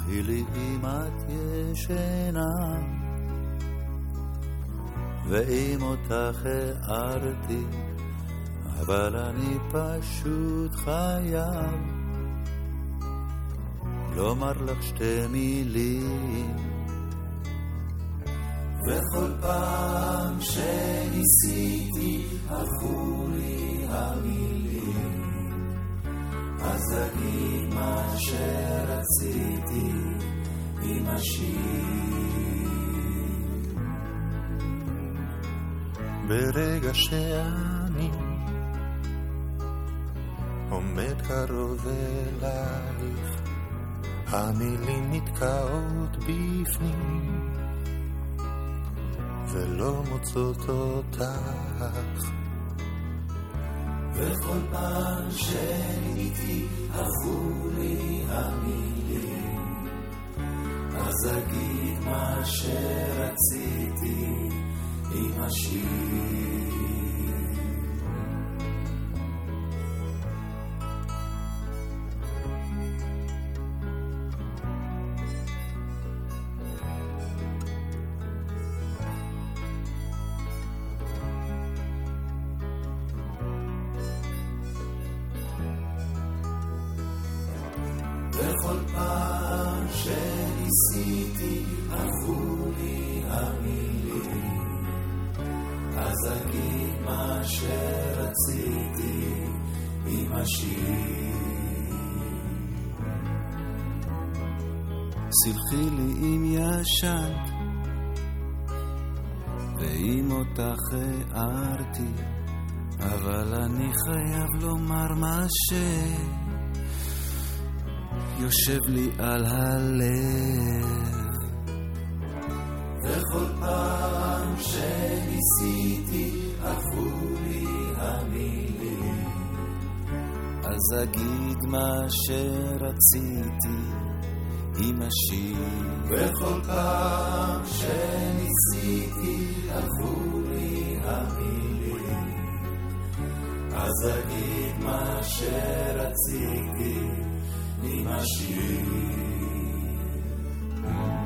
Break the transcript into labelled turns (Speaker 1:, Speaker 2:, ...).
Speaker 1: סלחי לי אם את ישנה, ואם אותך הערתי, אבל אני פשוט חייב לומר לך שתי מילים. וכל פעם שניסיתי הלכו לי המילים, אז אגיד מה שרציתי עם השיר.
Speaker 2: ברגע שאני עומד קרוב אלייך, המילים נתקעות בפנים ולא מוצאות אותך.
Speaker 1: וכל פעם שניתי הלכו לי המילים, אז אגיד מה שרציתי עם השיר. וכל פעם שניסיתי הלכו לי המילים, אז אגיד מה שרציתי עם השיר. סלחי לי אם ישנת, ואם אותך הערתי, אבל אני חייב לומר מה יושב לי על הלב. וכל פעם שניסיתי הלכו לי המילים, אז אגיד מה שרציתי עם השיר. וכל פעם שניסיתי הלכו לי המילים, אז אגיד מה שרציתי עם השיר.